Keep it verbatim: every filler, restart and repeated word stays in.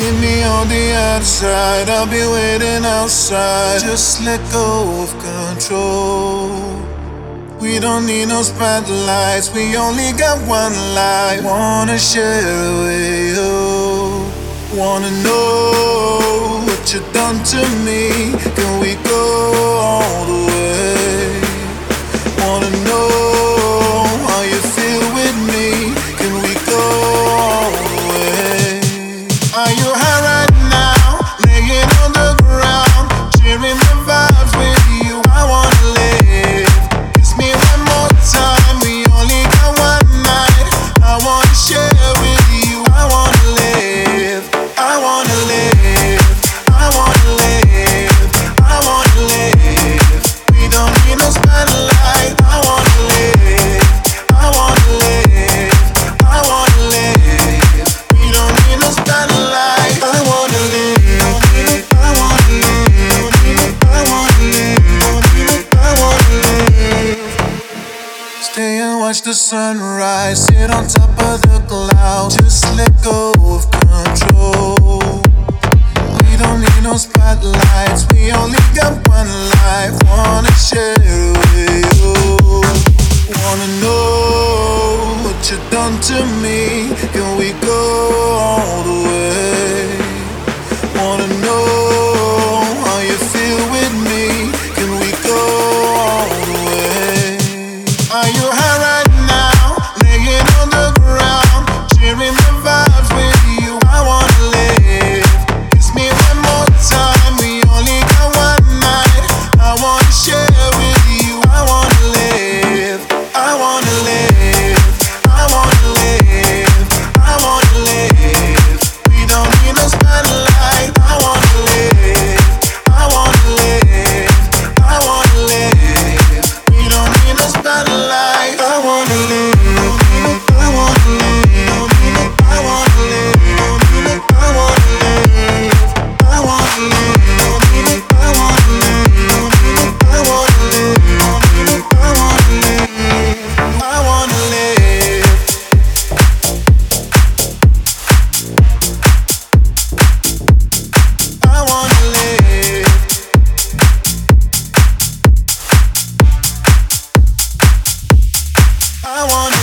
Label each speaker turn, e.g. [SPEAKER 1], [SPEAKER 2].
[SPEAKER 1] Meet me on the other side, I'll be waiting outside. Just let go of control. We don't need no spotlights, we only got one life. Wanna share it with you. Wanna know what you done to me. Can we go all the way? Wanna know how you feel with me. Can we go all the way? Are you high right now? Laying on the ground, sharing the vibes with you. I wanna live. Kiss me one more time. We only got one night. I wanna share with you. I wanna live. I wanna live. I wanna live. I wanna live. We don't need no spotlight. I wanna live. I wanna live. I wanna live. We don't need no spotlight. I wanna live. I wanna live. I wanna live. I wanna live. Stay and watch the sunrise. Sit on top of the clouds. Just let go of control. We don't need no spotlights. We only got one life. Wanna share it with you. Wanna know what you done to me. Can we go all the way? Wanna know how you feel with me. Can we go all the way? Are you high right now? Laying on the ground, sharing the vibes with you. I wanna live. Kiss me one more time. We only got one night. I wanna share with you. I wanna live. I wanna live. I wanna live. I wanna live. We don't need no spotlight. I wanna live. I wanna live. I wanna live. We don't need no spotlight. I wanna live. I wanna live. I wanna live. I wanna live. I wanna live. I wanna live. I wanna live. I wanna live. I wanna live. I wanna live. I wanna